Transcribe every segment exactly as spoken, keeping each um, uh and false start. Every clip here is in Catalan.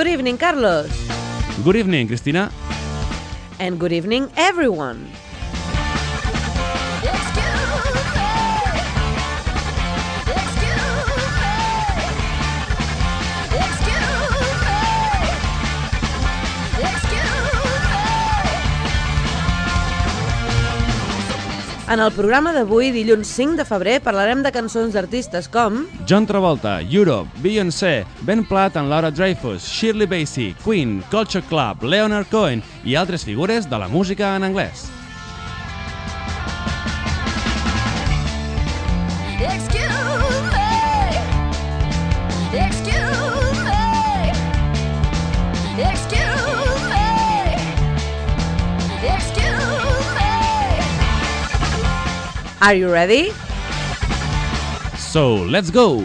Good evening, Carlos. Good evening, Cristina. And good evening, everyone. En el programa d'avui, dilluns cinc de febrer, parlarem de cançons d'artistes com John Travolta, Europe, Beyoncé, Ben Platt and Laura Dreyfus, Shirley Bassey, Queen, Culture Club, Leonard Cohen i altres figures de la música en anglès. Are you ready? So, let's go!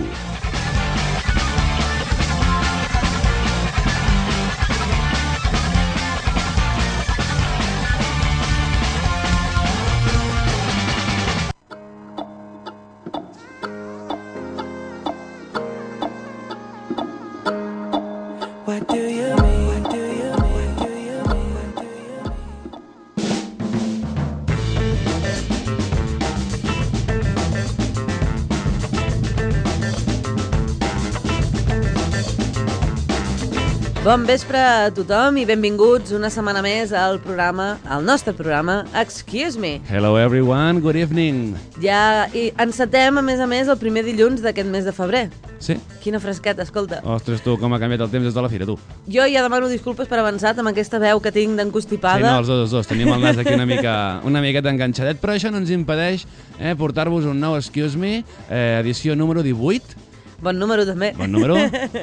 What do you mean? What do you mean? What do you mean? What do you mean? Bon vespre a tothom i benvinguts una setmana més al programa, al nostre programa Excuse Me. Hello everyone, good evening. Ja i encetem, a més a més, el primer dilluns d'aquest mes de febrer. Sí? Quina fresqueta, escolta. Ostres, tu, com ha canviat el temps des de la fira, tu. Jo ja demano disculpes per avançat amb aquesta veu que tinc d'encostipada. Sí, no, els dos, els dos. Tenim el nas aquí una mica una miqueta enganxadet, però això no ens impedeix eh, portar-vos un nou Excuse Me, eh, edició número divuit. Bon número, també. Bon número.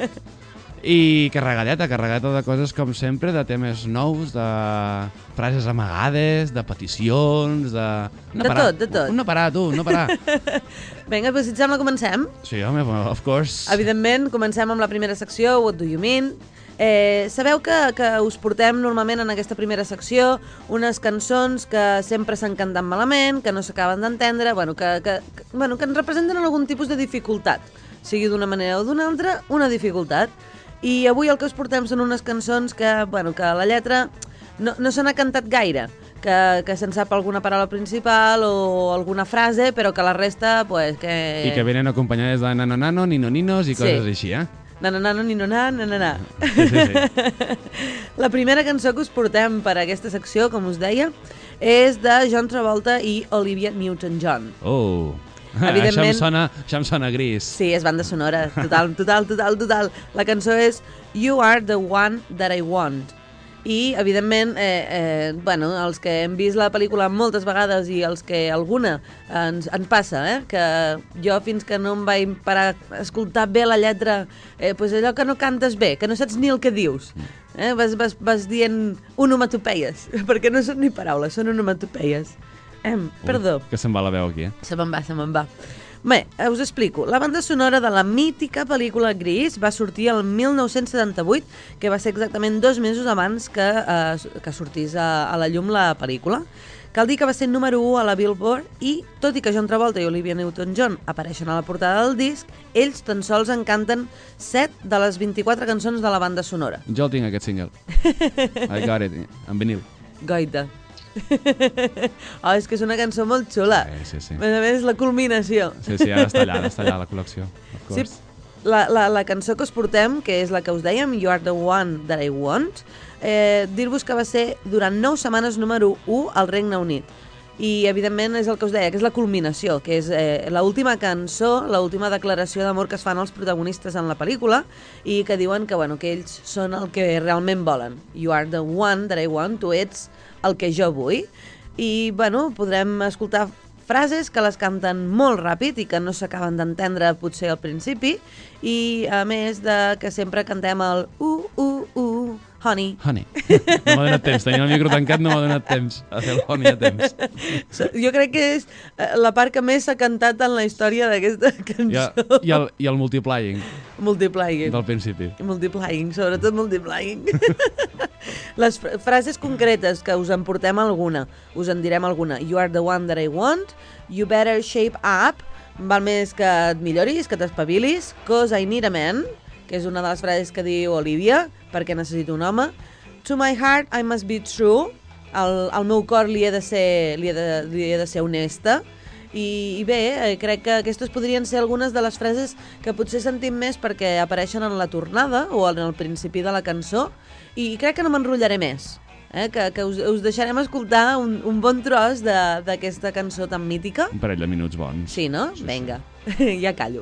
I carregadeta, carregadeta de coses com sempre, de temes nous, de frases amagades, de peticions, de... No De parar. tot, de tot. No parar, tu, no parar. Vinga, doncs si et sembla comencem. Sí, home, of course. Evidentment, comencem amb la primera secció, What Do You Mean? Eh, sabeu que, que us portem normalment en aquesta primera secció unes cançons que sempre s'han cantat malament, que no s'acaben d'entendre, bueno, que, que, que, bueno, que ens representen algun tipus de dificultat, sigui d'una manera o d'una altra, una dificultat. I avui el que us portem són unes cançons que, bueno, que la lletra no, no se n'ha cantat gaire, que, que se'n sap alguna paraula principal o alguna frase, però que la resta, pues, que... I que venen acompanyades de nano-nano, nino-ninos i coses Sí. així, eh? Na-na-nano, ni-no-na, na-na-na. Sí, sí, sí. La primera cançó que us portem per a aquesta secció, com us deia, és de John Travolta i Olivia Newton-John. Oh... Evidentment- Això em sona, això em sona gris. Sí, és banda sonora, total, total, total, total. La cançó és You Are the One That I Want. I, evidentment, eh, eh, bueno, els que hem vist la pel·lícula moltes vegades i els que alguna ens, ens passa, eh, que jo fins que no em vaig parar a escoltar bé la lletra, eh, pues allò que no cantes bé, que no saps ni el que dius. Eh, vas, vas, vas dient onomatopeies, perquè no són ni paraules, són onomatopeies. Eh, perdó. Ui, que se'n va la veu aquí, eh? Se me'n va, se me'n va. Bé, eh, us explico. La banda sonora de la mítica pel·lícula Gris va sortir el mil nou-cents setanta-vuit, que va ser exactament dos mesos abans que, eh, que sortís a, a la llum la pel·lícula. Cal dir que va ser número u a la Billboard i, tot i que John Travolta i Olivia Newton-John apareixen a la portada del disc, ells tan sols en canten set de les vint-i-quatre cançons de la banda sonora. Jo el tinc, aquest single. I got it, en vinil. Goita. Oh, és que és una cançó molt xula. Sí, sí, sí. A més a més, la culminació. Sí, sí, ara està allà, ara està allà la col·lecció. Of Sí, course. la, la, la cançó que us portem, que és la que us dèiem, You Are the One That I Want, eh, dir-vos que va ser durant nou setmanes número u al Regne Unit. I, evidentment, és el que us deia, que és la culminació, que és eh, l'última cançó, l'última declaració d'amor que es fan els protagonistes en la pel·lícula i que diuen que, bueno, que ells són el que realment volen. You are the one that I want, tu ets el que jo vull. I, bueno, podrem escoltar frases que les canten molt ràpid i que no s'acaben d'entendre potser al principi i, a més de que sempre cantem el uh, uh, uh, honey. Honey. No m'ha donat temps, tenia el micro tancat, no m'ha donat temps a fer el honey a temps. Jo crec que és eh, la part que més s'ha cantat en la història d'aquesta I, cançó. i, el, I el multiplying Multiplying. del principi. Multiplying, sobretot multiplying. Les fr frases concretes, que us en portem alguna, us en direm alguna. You are the one that I want, you better shape up, val més que et milloris, que t'espavilis, cause I need a man, que és una de les frases que diu Olivia, perquè necessito un home. To my heart I must be true, al, al meu cor li he de ser, li he de, li he de ser honesta. I, i bé, eh, crec que aquestes podrien ser algunes de les frases que potser sentim més perquè apareixen en la tornada o en el principi de la cançó, i crec que no m'enrotllaré més, eh? que, que us, us deixarem escoltar un, un bon tros d'aquesta cançó tan mítica. Un parell de minuts bons. Sí, no? Sí, Vinga, sí. Ja callo.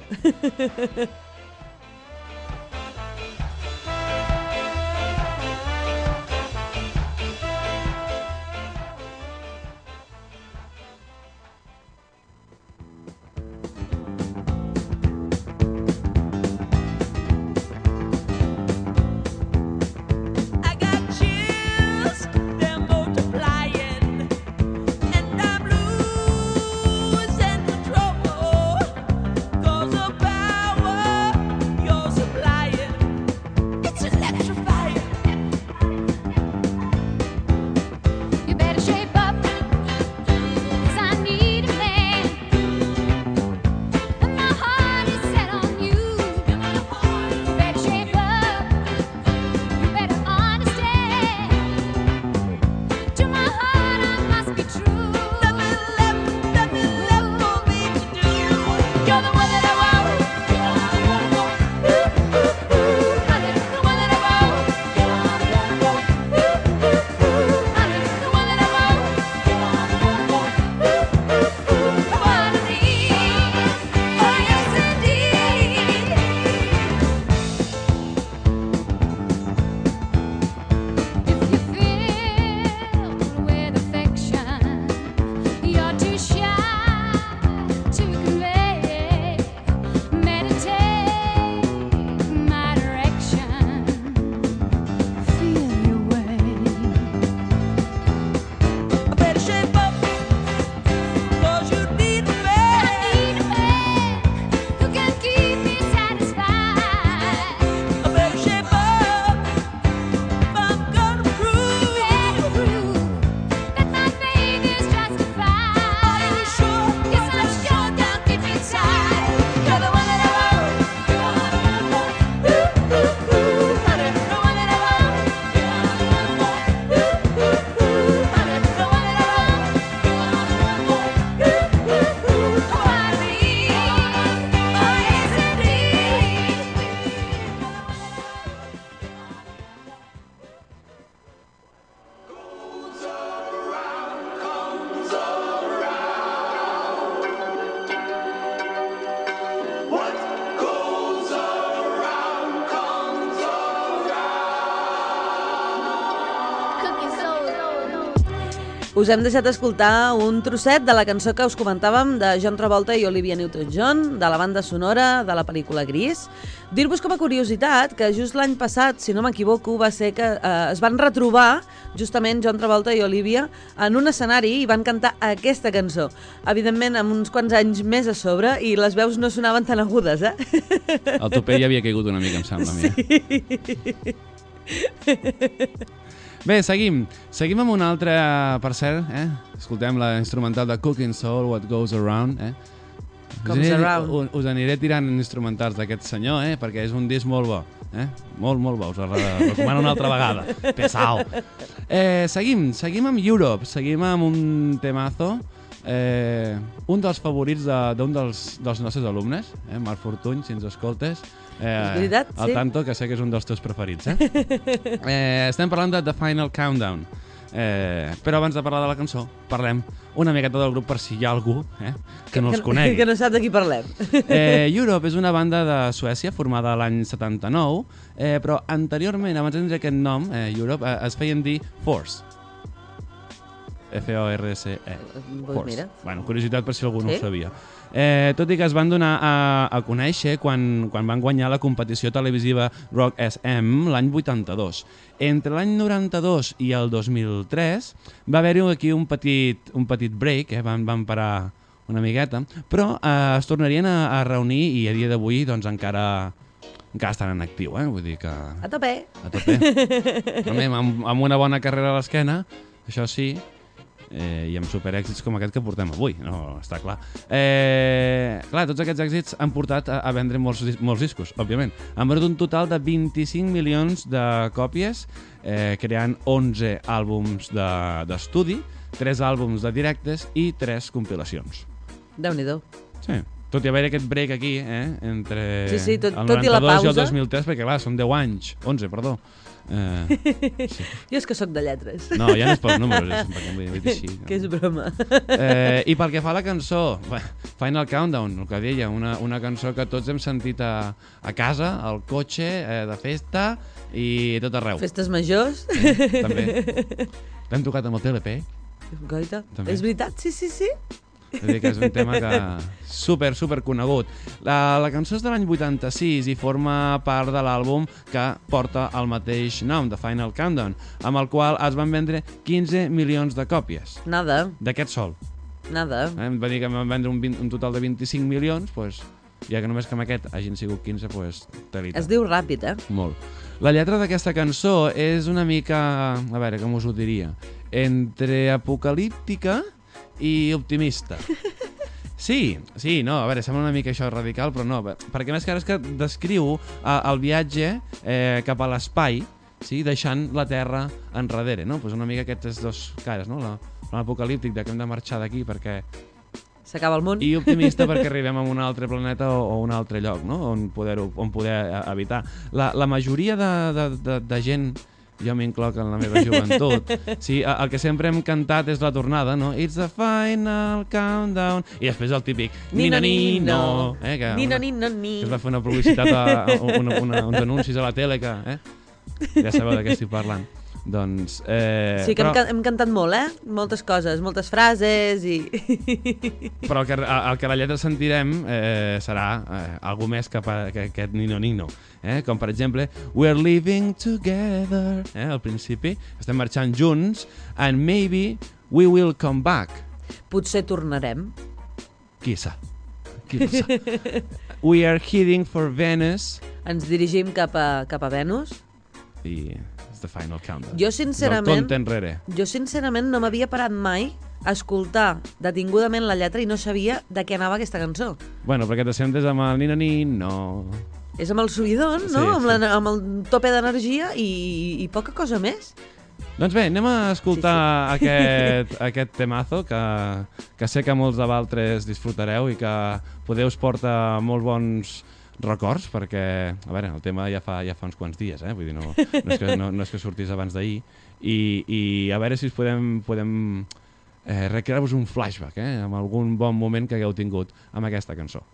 Us hem deixat escoltar un trosset de la cançó que us comentàvem de John Travolta i Olivia Newton-John, de la banda sonora de la pel·lícula Gris. Dir-vos com a curiositat que just l'any passat, si no m'equivoco, va ser que eh, es van retrobar justament John Travolta i Olivia en un escenari i van cantar aquesta cançó. Evidentment, amb uns quants anys més a sobre, i les veus no sonaven tan agudes, eh? El topell ja havia caigut una mica, em sembla a mi. Sí. Bé, seguim. Seguim amb una altra, per cert, eh? Escoltem la instrumental de Cooking Soul, What Goes Around, eh? Comes us aniré, around. Us aniré tirant instrumentals d'aquest senyor, eh? Perquè és un disc molt bo, eh? Molt, molt bo. Us el recomano una altra vegada. Pesau. Eh, seguim, seguim amb Europe. Seguim amb un temazo. Eh, un dels favorits d'un de, dels, dels nostres alumnes, eh? Marc Fortuny, si ens escoltes. Eh, veritat, al sí. tanto, que sé que és un dels teus preferits, eh? eh estem parlant de The Final Countdown. Eh, però abans de parlar de la cançó, parlem una miqueta del grup per si hi ha algú eh, que no els conegui. Que no sap de qui parlem. Eh, Europe és una banda de Suècia formada l'any setanta-nou, eh, però anteriorment, abans de tenir aquest nom, eh, Europe, eh, es feien dir Force. F O R S E. Pues mira. Bueno, curiositat per si algú no Sí? ho sabia. Eh, tot i que es van donar a, a conèixer quan, quan van guanyar la competició televisiva Rock S M l'any vuitanta-dos. Entre l'any noranta-dos i el dos mil tres va haver-hi aquí un petit, un petit break, eh? van, van parar una miqueta, però eh, es tornarien a, a reunir i a dia d'avui doncs, encara, encara estan en actiu. Eh? Vull dir que... A tope. A tope. Amb, amb una bona carrera a l'esquena, això sí. eh, i amb superèxits com aquest que portem avui, no, està clar. Eh, clar, tots aquests èxits han portat a, a vendre molts, molts discos, òbviament. Han venut un total de vint-i-cinc milions de còpies, eh, creant onze àlbums d'estudi, de, tres àlbums de directes i tres compilacions. Déu-n'hi-do. Sí. Tot i haver aquest break aquí, eh, entre sí, sí, tot, el tot i la noranta-dos i, pausa. el dos mil tres, perquè clar, són deu anys, onze, perdó. Eh, sí. Jo és que sóc de lletres. No, ja no és pels números, és perquè m'ho he dit així. No? Que és broma. Eh, I pel que fa a la cançó, Final Countdown, el que deia, una, una cançó que tots hem sentit a, a casa, al cotxe, eh, de festa i tot arreu. Festes majors. Eh, també. L'hem tocat amb el T L P. Goita. També. És veritat? Sí, sí, sí. És a dir, que és un tema que super, super conegut. La, la cançó és de l'any vuitanta-sis i forma part de l'àlbum que porta el mateix nom, The Final Countdown, amb el qual es van vendre quinze milions de còpies. Nada, D'aquest sol. nada. Eh? Em va dir que em van vendre un, vint, un total de vint-i-cinc milions, doncs, ja que només que amb aquest hagin sigut quinze, doncs, telita. Es diu ràpid, eh? Molt. La lletra d'aquesta cançó és una mica, a veure, com us ho diria, entre apocalíptica i optimista. Sí, sí, no, a veure, sembla una mica això radical, però no, perquè més que ara és que descriu eh, el viatge eh, cap a l'espai, sí, deixant la Terra enrere, no? Pues una mica aquestes dos cares, no? L'apocalíptic de que hem de marxar d'aquí perquè... S'acaba el món. I optimista perquè arribem a un altre planeta o, o un altre lloc, no? On poder, on poder habitar. La, la majoria de, de, de, de gent, jo m'incloc en la meva joventut, sí, el que sempre hem cantat és la tornada, no? It's the final countdown. I després el típic Nino Nino. Eh, que Nino una, Nino Ni. que es va fer una publicitat, a, a, una, una, uns anuncis a la tele que... Eh? Ja sabeu de què estic parlant. Doncs, eh, Sí, que però, hem, can- hem cantat molt, eh? Moltes coses, moltes frases i... però el que, el que a la lletra sentirem eh, serà eh, algú més que, pa, que aquest Nino Nino. Eh? Com per exemple, We're living together. Eh? Al principi, estem marxant junts, and maybe we will come back. Potser tornarem. Qui sap? Qui ho sap? We are heading for Venus. Ens dirigim cap a, cap a Venus. I it's the final countdown. Jo, sincerament, Del compte enrere. jo sincerament no m'havia parat mai a escoltar detingudament la lletra i no sabia de què anava aquesta cançó. Bueno, perquè te sentes amb el Nino Nino. És amb el subidon, no? Sí, amb, sí. la, amb el tope d'energia i, i poca cosa més. Doncs bé, anem a escoltar sí, sí. Aquest, aquest temazo que, que sé que molts de vosaltres disfrutareu i que poder us porta molts bons records, perquè, a veure, el tema ja fa, ja fa uns quants dies, eh? Vull dir, no, no, és que, no, no és que sortís abans d'ahir, i, i a veure si us podem, podem eh, recrear-vos un flashback, eh? Amb algun bon moment que hagueu tingut amb aquesta cançó.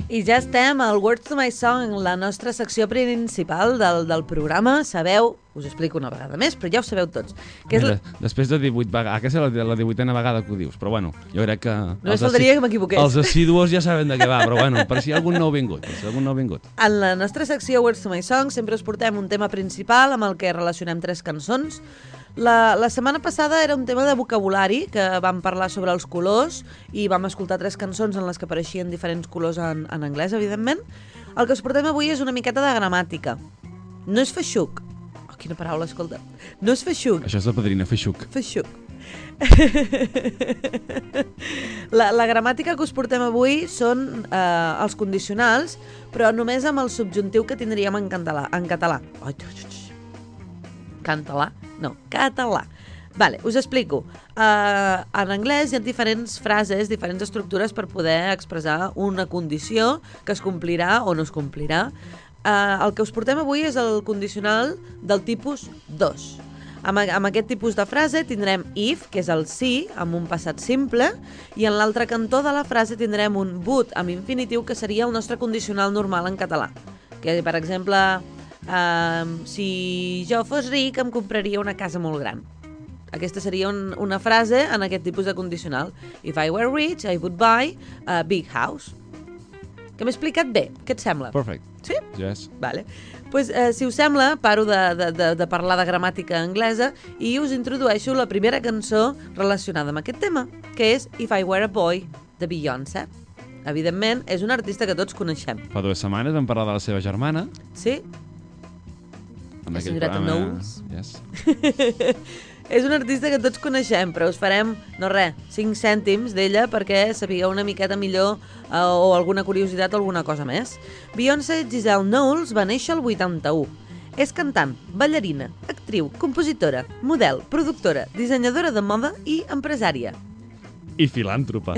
I ja estem al Words to My Song, la nostra secció principal del, del programa. Sabeu, us explico una vegada més, però ja ho sabeu tots. Que és Mira, la... Després de divuit vegades, aquesta és la, la divuitena vegada que ho dius, però bueno, jo crec que... Només faltaria que m'equivoqués. Els assidus ja saben de què va, però bueno, per si hi ha algun nou vingut, per si hi ha algun nou vingut. En la nostra secció Words to My Song sempre us portem un tema principal amb el que relacionem tres cançons. La, la setmana passada era un tema de vocabulari, que vam parlar sobre els colors i vam escoltar tres cançons en les que apareixien diferents colors en, en anglès, evidentment. El que us portem avui és una miqueta de gramàtica. No és feixuc. Oh, quina paraula, escolta. No és feixuc. Això és la padrina, feixuc. Feixuc. la, la gramàtica que us portem avui són eh, els condicionals, però només amb el subjuntiu que tindríem en català. En català. Ai, Cantalà? No, català. Vale, us explico. Uh, en anglès hi ha diferents frases, diferents estructures per poder expressar una condició que es complirà o no es complirà. Uh, el que us portem avui és el condicional del tipus dos. Amb, amb aquest tipus de frase tindrem if, que és el si, amb un passat simple, i en l'altre cantó de la frase tindrem un would amb infinitiu, que seria el nostre condicional normal en català. Que, per exemple, uh, si jo fos ric em compraria una casa molt gran. Aquesta seria un, una frase en aquest tipus de condicional. If I were rich, I would buy a big house. Que m'he explicat bé? Què et sembla? Perfect. Sí? Yes. Vale. Pues, eh, si us sembla, paro de, de, de, de parlar de gramàtica anglesa i us introdueixo la primera cançó relacionada amb aquest tema, que és If I Were a Boy, de Beyoncé. Evidentment, és una artista que tots coneixem. Fa dues setmanes vam parlar de la seva germana. Sí? En La aquell senyoreta programa. Knowles. Yes. És una artista que tots coneixem, però us farem, no res, cinc cèntims d'ella perquè sapigueu una miqueta millor eh, o alguna curiositat o alguna cosa més. Beyoncé Giselle Knowles va néixer el vuitanta-u. És cantant, ballarina, actriu, compositora, model, productora, dissenyadora de moda i empresària. I filàntropa.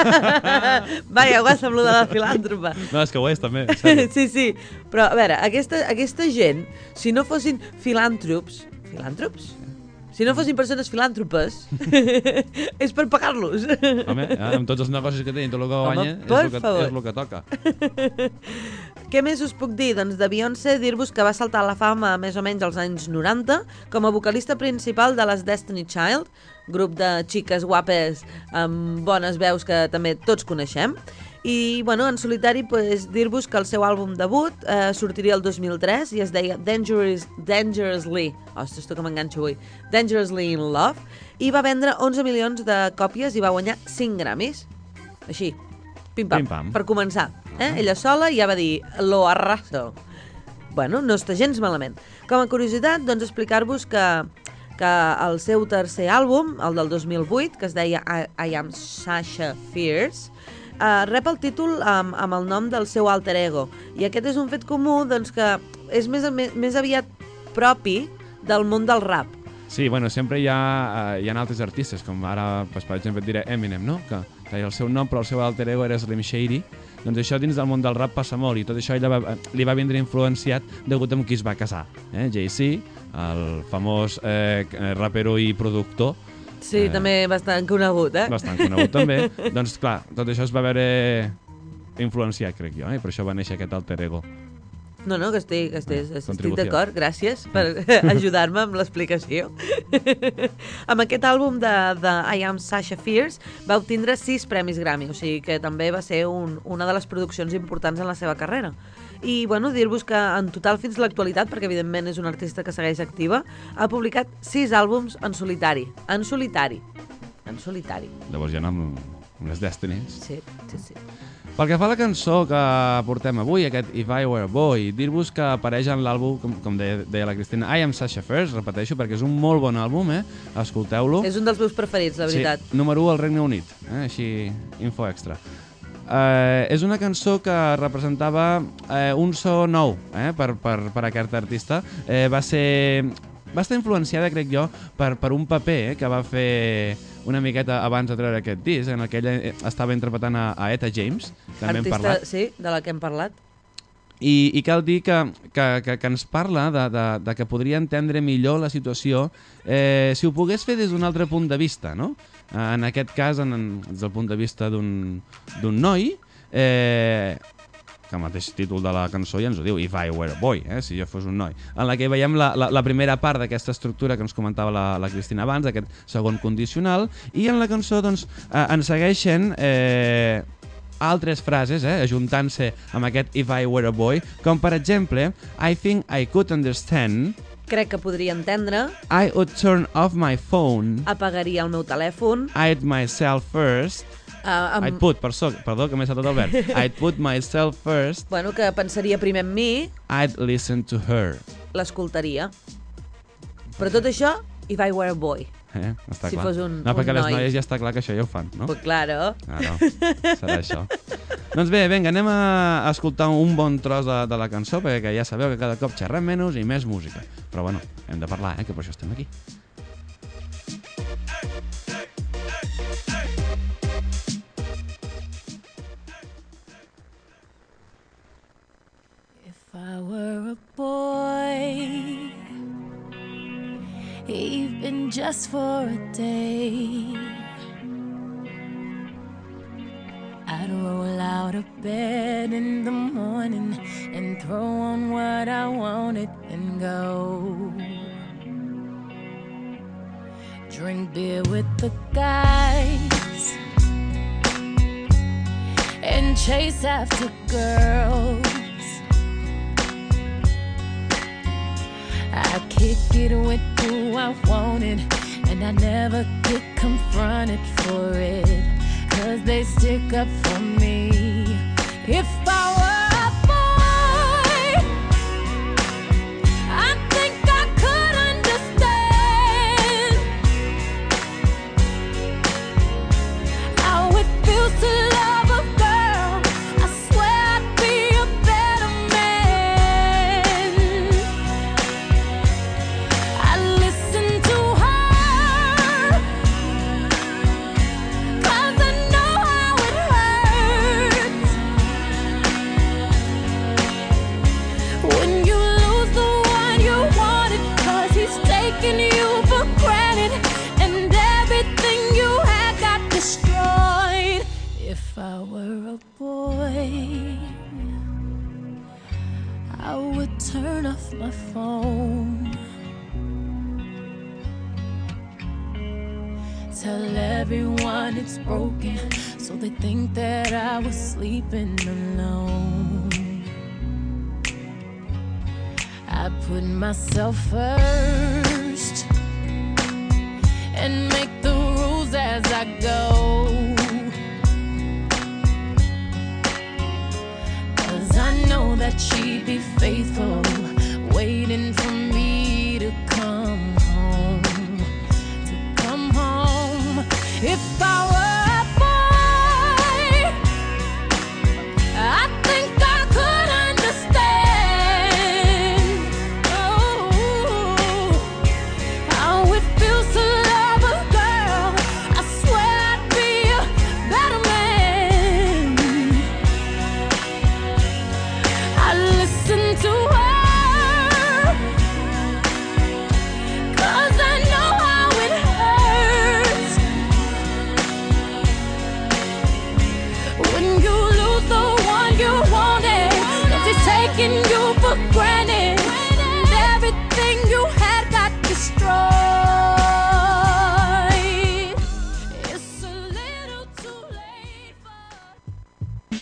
Vaja, ho has amb lo de la filàntropa. No, és que ho és també. en sèrio. Sí, sí, però a veure, aquesta, aquesta gent, si no fossin filàntrops... Filàntrops? Si no fossin persones filàntropes, és per pagar-los. Home, eh, amb tots els negocis que tenen, tot el que Home, guanya, per és el que, favor. és el que toca. Què més us puc dir? Doncs de Beyoncé dir-vos que va saltar a la fama més o menys als anys noranta com a vocalista principal de les Destiny Child, grup de xiques guapes amb bones veus que també tots coneixem. I, bueno, en solitari, pues, dir-vos que el seu àlbum debut eh, sortiria el dos mil tres i es deia Dangerous, Dangerously, ostres, tu que m'enganxo avui, Dangerously in Love, i va vendre onze milions de còpies i va guanyar cinc Grammys. Així, pim-pam, Pim-pam. per començar. Eh? Ella sola ja va dir, lo arraso. Bueno, no està gens malament. Com a curiositat, doncs explicar-vos que, que el seu tercer àlbum, el del dos mil vuit, que es deia I, I Am Sasha Fierce, Uh, rep el títol amb, amb el nom del seu alter ego. I aquest és un fet comú doncs, que és més, més, més aviat propi del món del rap. Sí, bueno, sempre hi ha, uh, hi ha altres artistes, com ara, pues, per exemple, et diré Eminem, no? Que deia el seu nom, però el seu alter ego era Slim Shady. Doncs això dins del món del rap passa molt, i tot això ella va, li va vindre influenciat degut amb qui es va casar. Eh? Jay-Z, el famós eh, rapero i productor. Sí, Eh, també bastant conegut, eh? Bastant conegut també. Doncs clar, tot això es va veure influenciat, crec jo, eh? I per això va néixer aquest alter ego. No, no, que estic, que estic, estic Contribució. d'acord, gràcies per ajudar-me amb l'explicació. Amb aquest àlbum de, de I Am Sasha Fierce va obtindre sis premis Grammy, o sigui que també va ser un, una de les produccions importants en la seva carrera. I, bueno, dir-vos que en total fins a l'actualitat, perquè evidentment és una artista que segueix activa, ha publicat sis àlbums en solitari. En solitari. En solitari. Llavors ja amb unes Destinies. Sí, sí, sí. Pel que fa a la cançó que portem avui, aquest If I Were a Boy, dir-vos que apareix en l'àlbum, com, com deia, deia la Cristina, I Am Sasha Fierce, repeteixo, perquè és un molt bon àlbum, eh? Escolteu-lo. És un dels meus preferits, la veritat. Sí, número u al Regne Unit, eh? Així, info extra. Eh, és una cançó que representava eh, un so nou eh, per, per, per aquest artista. Eh, va ser... Va estar influenciada, crec jo, per, per un paper eh, que va fer una miqueta abans de treure aquest disc, en el que ella estava interpretant a, a Etta James, també hem Artista, parlat. sí, de la que hem parlat. I, i cal dir que, que, que, que ens parla de, de, de que podria entendre millor la situació eh, si ho pogués fer des d'un altre punt de vista, no? En aquest cas, en, en, des del punt de vista d'un noi, eh, que el mateix títol de la cançó ja ens ho diu, If I Were a Boy, eh, si jo fos un noi, en la que veiem la, la, la primera part d'aquesta estructura que ens comentava la, la Cristina abans, d'aquest segon condicional, i en la cançó doncs, eh, ens segueixen eh, altres frases, eh, ajuntant-se amb aquest If I Were a Boy, com per exemple, I think I could understand, crec que podria entendre, I would turn off my phone, apagaria el meu telèfon, I'd myself first, uh, amb... I'd put, per so, perdó, que m'he saltat el verb, I'd put myself first, bueno, que pensaria primer en mi, I'd listen to her. l'escoltaria. Però tot això, If I Were a Boy. Eh? Està Si clar. fos un- no, perquè un les noi. noies ja està clar que això ja ho fan, no? Pues claro. Claro, serà això. Doncs bé, vinga, anem a escoltar un bon tros de, de la cançó, perquè ja sabeu que cada cop xerrem menys i més música. Però bueno, hem de parlar, eh, que per això estem aquí. If I were a boy, even just for a day, I'd roll out of bed in the morning and throw on what I wanted and go. Drink beer with the guys and chase after girls. I kick it with who I wanted, and I never get confronted for it, 'cause they stick up for me. If I were a boy, I think I could understand how it feels to love a girl. I swear I'd be a better man. I listen to her, 'cause I know how it hurts when you lose the one you wanted, 'cause he's taking you for granted and everything you had got destroyed. If I were a boy, I would turn off my phone, tell everyone it's broken, so they think that I was sleeping alone. I put myself first and make the rules as I go, 'cause I know that she'd be faithful, waiting for me to come home, to come home. If I were a boy, I think I could understand, oh, how it feels to love a girl. I swear I'd be a better man. I listen to her, 'cause I know how it hurts when you lose the one you wanted, 'cause he's taking you for granted and everything you had got destroyed. It's a little too late for...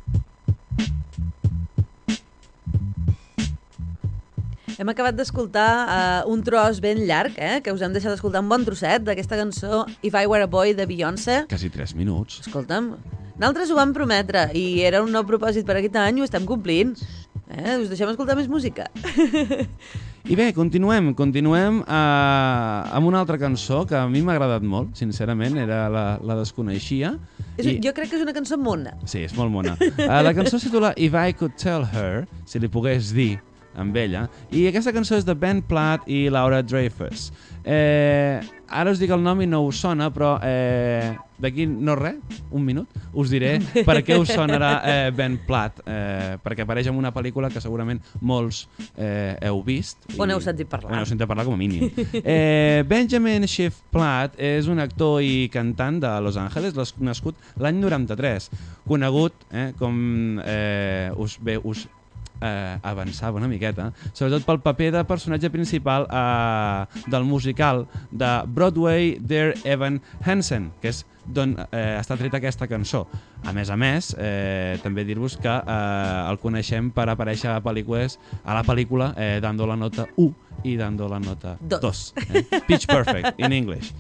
Hem acabat d'escoltar uh, un tros ben llarg, eh? Que us hem deixat escoltar un bon trosset d'aquesta cançó If I Were a Boy de Beyoncé. Quasi tres minuts. Escolta'm, nosaltres ho vam prometre i era un nou propòsit per aquest any i ho estem complint. Eh? Us deixem escoltar més música. I bé, continuem, continuem eh, amb una altra cançó que a mi m'ha agradat molt, sincerament, era la, la desconeixia. És, I... Jo crec que és una cançó mona. Sí, és molt mona. Uh, la cançó es titula If I Could Tell Her, si li pogués dir amb ella, i aquesta cançó és de Ben Platt i Laura Dreyfus. Eh, ara us dic el nom i no us sona, però eh, d'aquí no res, un minut, us diré per què us sonarà eh, Ben Platt, eh, perquè apareix en una pel·lícula que segurament molts eh, heu vist. O n'heu sentit parlar. O n'heu sentit parlar com a mínim. Eh, Benjamin Schiff Platt és un actor i cantant de Los Angeles, nascut l'any noranta-tres, conegut, eh, com eh, us, bé, us eh, avançava una miqueta, sobretot pel paper de personatge principal eh, del musical de Broadway Dear Evan Hansen, que és d'on eh, està treta aquesta cançó. A més a més, eh, també dir-vos que eh, el coneixem per aparèixer a pel·lícules, a la pel·lícula eh, dando la nota u i dando la nota dos. Eh? Pitch Perfect, in English.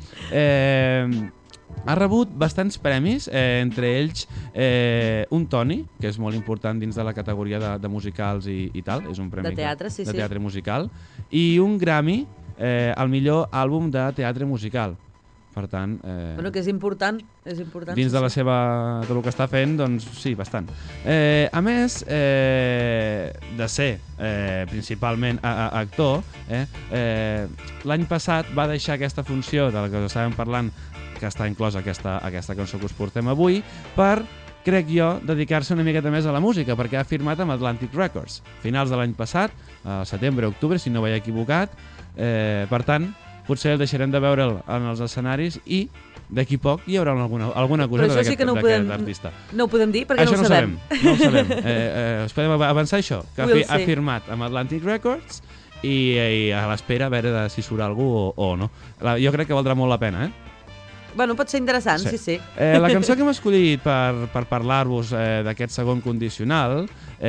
Eh, ha rebut bastants premis, eh, entre ells eh, un Tony, que és molt important dins de la categoria de, de musicals i, i tal, és un premi de teatre, sí, de sí. teatre musical, i un Grammy eh, al millor àlbum de teatre musical. Per tant, eh, bueno, que és important, és important. Dins sí, de la sí. seva, de lo que està fent, doncs sí, bastant. Eh, a més, eh, de ser eh, principalment a, a, actor, eh, eh, l'any passat va deixar aquesta funció de la que us estàvem parlant, que està inclosa aquesta, aquesta cançó que us portem avui, per, crec jo, dedicar-se una miqueta més a la música, perquè ha firmat amb Atlantic Records. Finals de l'any passat, a setembre-octubre, si no vaig equivocat. Eh, per tant, potser el deixarem de veure'l en els escenaris i d'aquí poc hi haurà alguna, alguna cosa d'aquest sí no artista. No ho podem dir perquè això no ho sabem. sabem. No ho sabem. Eh, eh, us podem avançar això, que ha, fi, ha firmat amb Atlantic Records i, i a l'espera a veure de si surt algú o, o no. La, jo crec que valdrà molt la pena, eh? Bueno, pot ser interessant, sí, sí. sí. Eh, la cançó que hem escollit per, per parlar-vos eh, d'aquest segon condicional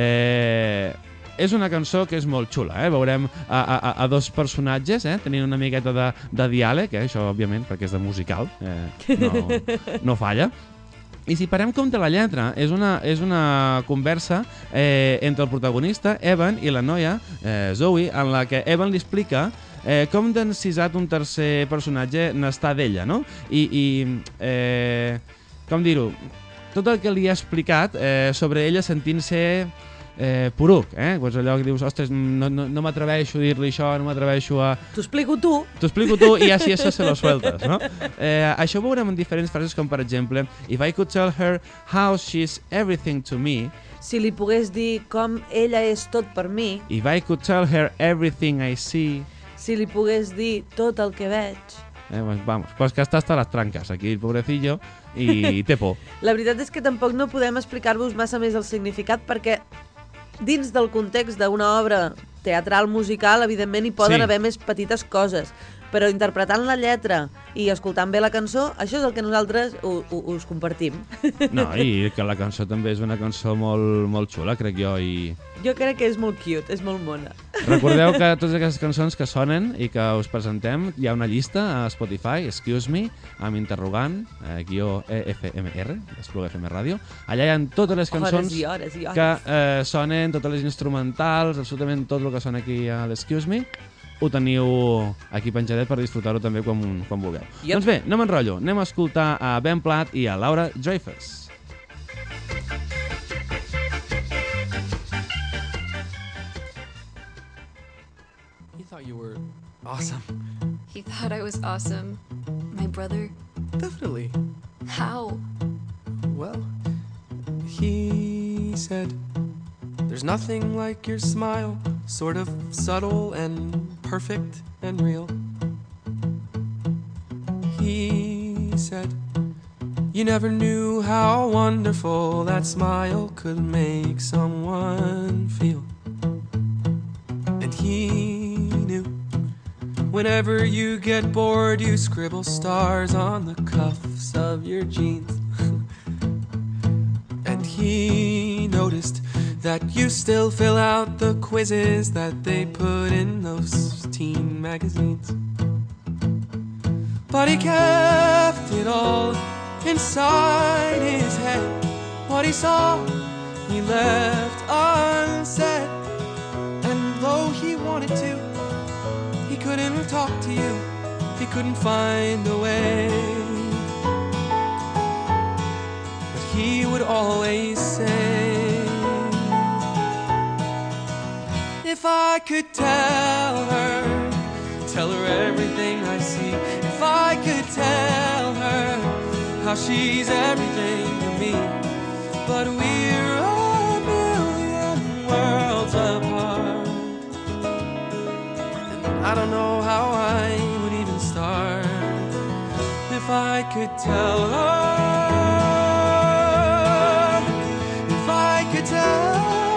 eh, és una cançó que és molt xula, eh? Veurem a, a, a dos personatges eh? tenint una miqueta de, de diàleg, eh? Això òbviament perquè és de musical, eh? no, no falla. I si parem compte la lletra, és una, és una conversa eh, entre el protagonista, Evan, i la noia, eh, Zoe, en la que Evan li explica eh, com d'encisat un tercer personatge n'està d'ella, no? I, i eh, com dir-ho, tot el que li ha explicat eh, sobre ella sentint-se eh, poruc, eh? Pues allò que dius, ostres, no, no, no m'atreveixo a dir-li això, no m'atreveixo a... T'ho explico tu. T'ho explico tu i així això se lo sueltes, no? Eh, això ho veurem en diferents frases com, per exemple, if I could tell her how she's everything to me. Si li pogués dir com ella és tot per mi. If I could tell her everything I see. Si li pogués dir tot el que veig. Eh, pues vamos, pues que està hasta les tranques aquí, el pobrecillo, i té por. La veritat és que tampoc no podem explicar-vos massa més el significat perquè dins del context d'una obra teatral musical, evidentment, hi poden Sí. haver més petites coses, però interpretant la lletra i escoltant bé la cançó, això és el que nosaltres u, u, us compartim. No, i que la cançó també és una cançó molt, molt xula, crec jo, i... Jo crec que és molt cute, és molt mona. Recordeu que totes aquestes cançons que sonen i que us presentem, hi ha una llista a Spotify, Excuse Me, amb interrogant, eh, guió E F M R, d'Espluga F M Ràdio. Allà hi ha totes les cançons hores i hores i hores. que eh, sonen, totes les instrumentals, absolutament tot el que sona aquí a l'Excuse Me, ho teniu aquí penjadet per disfrutar-ho també quan, quan vulgueu. Yep. Doncs bé, no m'enrotllo, anem a escoltar a Ben Platt i a Laura Dreyfus. He thought you were awesome. He thought I was awesome. My brother? Definitely. How? Well, he said, there's nothing like your smile, sort of subtle and perfect and real. He said, you never knew how wonderful that smile could make someone feel. And he knew, whenever you get bored, you scribble stars on the cuffs of your jeans. And he noticed that you still fill out the quizzes that they put in those teen magazines. But he kept it all inside his head. What he saw, he left unsaid. And though he wanted to, he couldn't talk to you. He couldn't find a way. But he would always say, if I could tell her, tell her everything I see. If I could tell her how she's everything to me. But we're a million worlds apart, and I don't know how I would even start if I could tell her, if I could tell.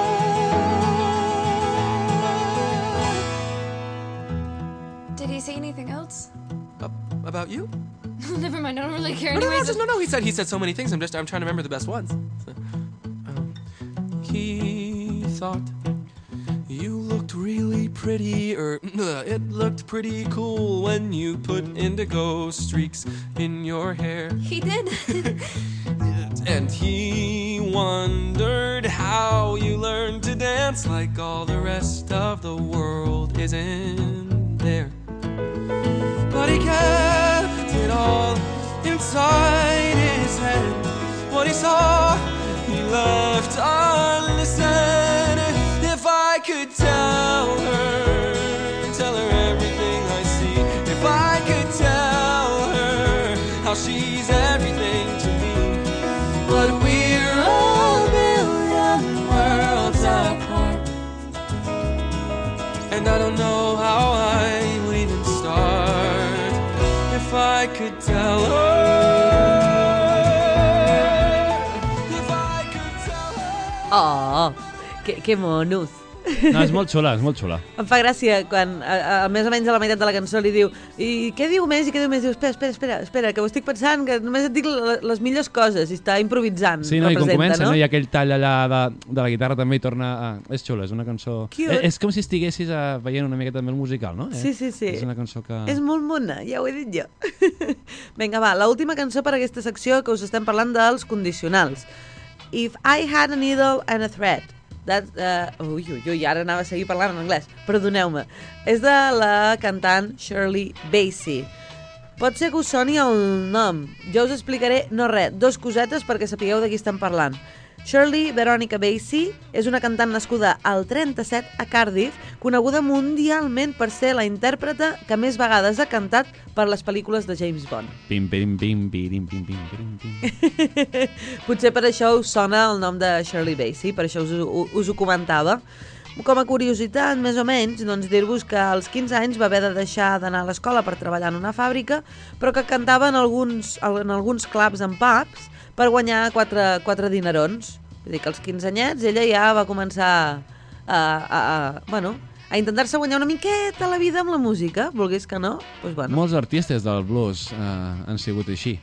Did he say anything else? Uh, about you? Never mind, I don't really care No, no, no, anyways. just, no, no. He said he said so many things. I'm just I'm trying to remember the best ones. So, um, he thought you looked really pretty, or uh, it looked pretty cool when you put indigo streaks in your hair. He did. And he wondered how you learned to dance like all the rest of the world isn't there. But he kept it all inside his head. What he saw, he left unlistened. If I could tell her, tell her everything I see. If I could tell her how she's everything to me. But we're a million worlds apart, and I don't know how I would even start if I could tell her, if I could tell her. Oh, que, que monos. No, és molt xula, és molt xula. Em fa gràcia quan, a, a, més o menys a la meitat de la cançó, li diu i què diu més, i què diu més? Diu, espera, espera, espera, espera, que ho estic pensant, que només et dic les millors coses, i està improvisant. Sí, no, i quan comença, no? no? Hi ha aquell tall allà de, de la guitarra també i torna a... És xula, és una cançó... Cute. Eh, és com si estiguessis uh, veient una miqueta també el musical, no? Eh? Sí, sí, sí. És una cançó que... És molt mona, ja ho he dit jo. Vinga, va, l'última cançó per a aquesta secció que us estem parlant dels condicionals. If I had a needle and a thread. That, uh, ui, ui, ui, ara anava a seguir parlant en anglès. Perdoneu-me. És de la cantant Shirley Bassey. Pot ser que us soni el nom. Jo us explicaré, no res, dos cosetes perquè sapigueu de qui estem parlant. Shirley Veronica Bassey és una cantant nascuda al trenta-set a Cardiff, coneguda mundialment per ser la intèrprete que més vegades ha cantat per les pel·lícules de James Bond. Pim, pim, pim, pim, pim, pim, pim, pim. Potser per això us sona el nom de Shirley Bassey, per això us, us ho comentava. Com a curiositat, més o menys, doncs dir-vos que als quinze anys va haver de deixar d'anar a l'escola per treballar en una fàbrica, però que cantava en alguns, en alguns clubs en pubs per guanyar quatre, quatre dinerons. Vull dir que als quinze anyets ella ja va començar a, a, a, bueno, a intentar-se guanyar una miqueta la vida amb la música, volgués que no. Doncs bueno. Molts artistes del blues eh, han sigut així,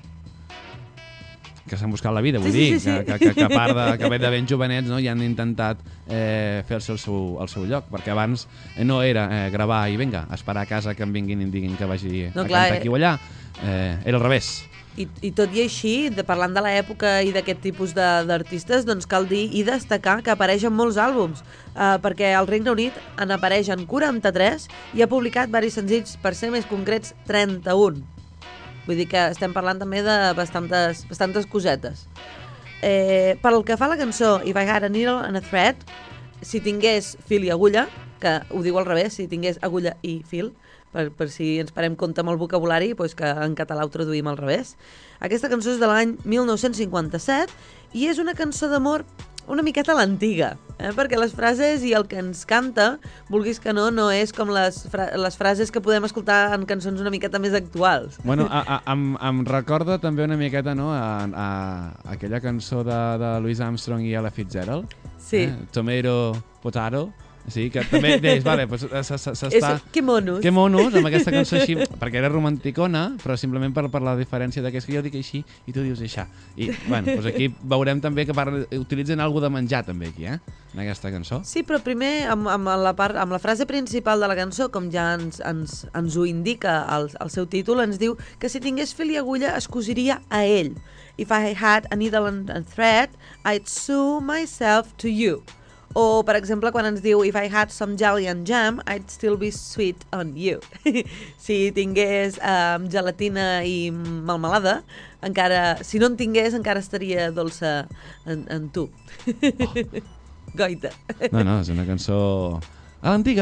que s'han buscat la vida, vull Sí, sí, dir, sí, sí. Que, que, que a part de, que ben de ben jovenets, no, ja han intentat eh, fer-se el seu, el seu lloc, perquè abans eh, no era eh, gravar i vinga, esperar a casa que em vinguin i em diguin que vagi No, a clar, cantar aquí o allà, eh, era al revés. I, I tot i així, de, parlant de l'època i d'aquest tipus de- d'artistes, doncs cal dir i destacar que apareix en molts àlbums, eh, perquè al Regne Unit en apareixen quaranta-tres i ha publicat varis senzills, per ser més concrets, trenta-un. Vull dir que estem parlant també de bastantes, bastantes cosetes. Eh, per el que fa a la cançó If I Had a Needle and a Thread, si tingués fil i agulla, que ho diu al revés, si tingués agulla i fil, per, per si ens parem compte amb el vocabulari, doncs que en català ho traduïm al revés. Aquesta cançó és de l'any mil nou-cents cinquanta-set i és una cançó d'amor una miqueta a l'antiga, eh? Perquè les frases i el que ens canta, vulguis que no, no és com les, fra les frases que podem escoltar en cançons una miqueta més actuals. Bueno, a, a, em, em recorda també una miqueta, no?, a, a, a aquella cançó de, de Louis Armstrong i Ella Fitzgerald. Sí. Eh? Tomato, potato. Sí, que també deies, vale, pues, s'està... Que monos. Que monos, amb aquesta cançó així, perquè era romanticona, però simplement per, per la diferència de que és que jo dic així i tu dius això. I, bueno, doncs aquí veurem també que parla, utilitzen alguna de menjar també aquí, eh, en aquesta cançó. Sí, però primer, amb, amb, la, part, amb la frase principal de la cançó, com ja ens, ens, ens ho indica el, el seu títol, ens diu que si tingués fil i agulla es cosiria a ell. If I had a needle and a thread, I'd sew myself to you. O, per exemple, quan ens diu If I had some jelly and jam, I'd still be sweet on you. Si tingués um, gelatina i melmelada, encara, si no en tingués, encara estaria dolça en, en tu. Oh. Goita. No, no, és una cançó a l'antiga.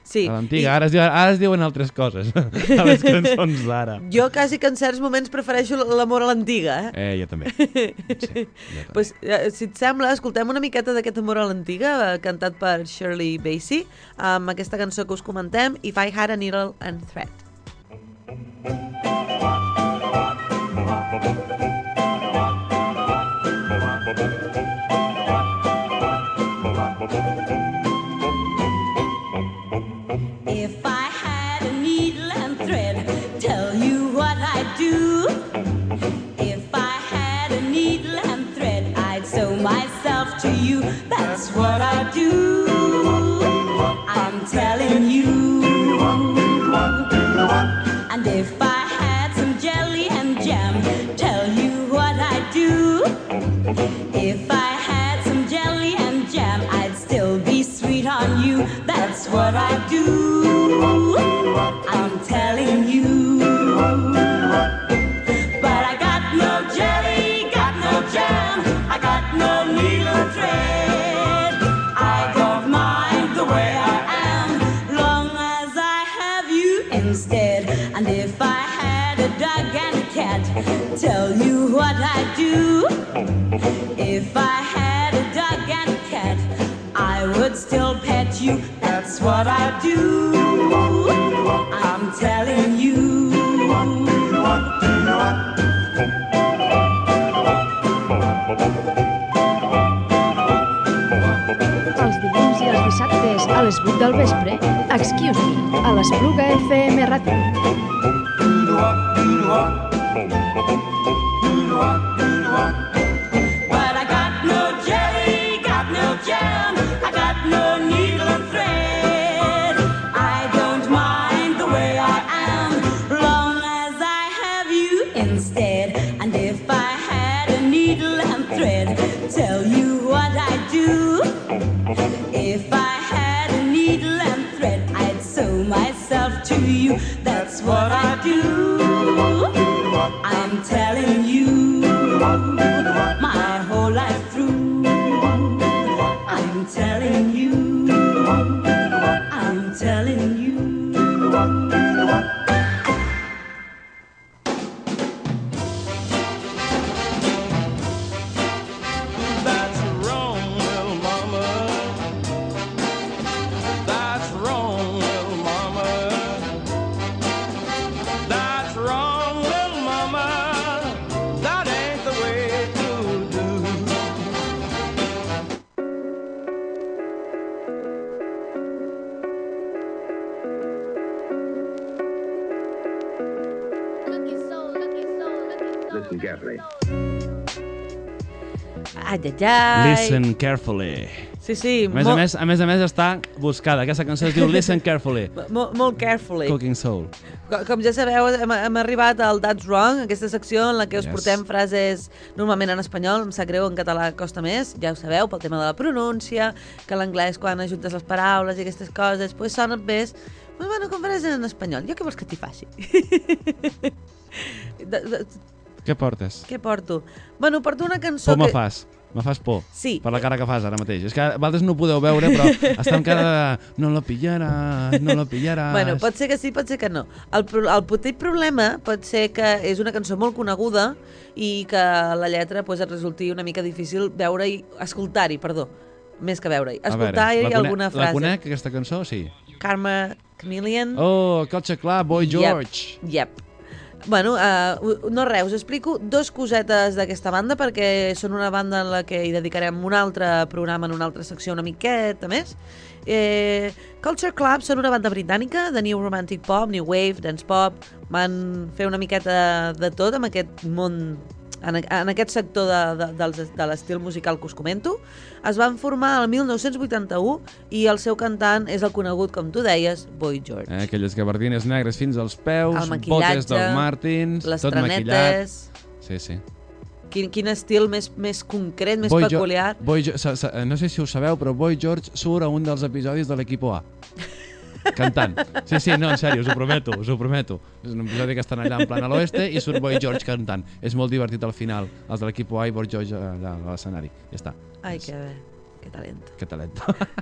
Sí. A l'antiga, ara, es diuen, ara es diuen altres coses, a les cançons d'ara. Jo quasi que en certs moments prefereixo l'amor a l'antiga, eh? Eh, jo també. Sí, jo també. Pues, eh, si et sembla, escoltem una miqueta d'aquest amor a l'antiga, eh, cantat per Shirley Bassey, amb aquesta cançó que us comentem, If I Had a Needle and Thread. If I had a needle and thread, tell you what I'd do. If I had a needle and thread, I'd sew myself to you. That's what I'd do. I'm telling you. And if I had some jelly and jam, tell you what I'd do. If I had some jelly and jam, I'd still be sweet on you. That's what I do. I'm telling you. But I got no jelly, got no jam, I got no needle and thread. I don't mind the way I am, long as I have you instead. And if I had a dog and a cat, tell you what I'd do. If I had a dog and a cat, I would still pet you. That's what I do. I'm telling you. Els dilluns i els dissabtes a les vuit del vespre, Excuse Me, a l'Espluga F M Ràdio. But I got no jelly, got no jam, I got no needle and thread. I don't mind the way I am, long as I have you instead. And if I had a needle and thread, tell you what I'd do. If I had a needle and thread, I'd sew myself to you. That's what I do. I'm telling you, my whole life through. I'm telling you, I'm telling you. That's wrong, little mama. That's wrong, little mama. That's wrong, little mama. That ain't the way to do. Listen carefully. Ai, ai, ai. Listen carefully. Sí, sí, A més, a molt, més, a més a més està buscada. Aquesta cançó es diu Listen Carefully, molt, molt carefully. Cooking Soul. Com, com ja sabeu, hem, hem arribat al That's Wrong, aquesta secció en la que us Yes. portem frases normalment en espanyol, em sap greu, en català costa més, ja ho sabeu, pel tema de la pronúncia, que l'anglès quan ajuntes les paraules i aquestes coses, pues sonen més, pues, bueno, com frases en espanyol. Jo què vols que t'hi faci? de, de, Què portes? què porto? Bueno, porto una cançó Por me que... fas. Me fas por. Sí. Per la cara que fas ara mateix. És que vosaltres no ho podeu veure, però està amb cara de... No lo pillaràs, no lo pillaràs... Bueno, pot ser que sí, pot ser que no. El, pro el petit problema pot ser que és una cançó molt coneguda i que la lletra pues, et resulti una mica difícil veure-hi, escoltar-hi, perdó, més que veure-hi. A veure, Escoltar-hi la conec- alguna frase. La conec, aquesta cançó? Sí. Karma Chameleon. Oh, Cotxe Clar, Boy George. Yep. yep. Bueno, uh, no res, us explico dos cosetes d'aquesta banda perquè són una banda en la que hi dedicarem un altre programa en una altra secció una miqueta més. Eh, Culture Club són una banda britànica de New Romantic Pop, New Wave, Dance Pop. Van fer una miqueta de tot amb aquest món, en, en aquest sector de, de, de, de l'estil musical que us comento. Es van formar el mil nou-cents vuitanta-u i el seu cantant és el conegut, com tu deies, Boy George. Eh, aquelles gabardines negres fins als peus, El maquillatge, botes dels Martins, les tot maquillat. trenetes... Sí, sí. Quin, quin estil més, més concret, més Boy peculiar. Jo Boy jo sa, sa, no sé si ho sabeu, però Boy George surt a un dels episodis de l'Equipo A. Cantant. Sí, sí, no, en sèrio, us ho prometo, us ho prometo. És un episodi que estan allà en plan a l'oeste i surt Boy George cantant. És molt divertit al final, els de l'Equipo A i Boy George allà a l'escenari. Ja està. Ai, que bé. Que talent. Que talent.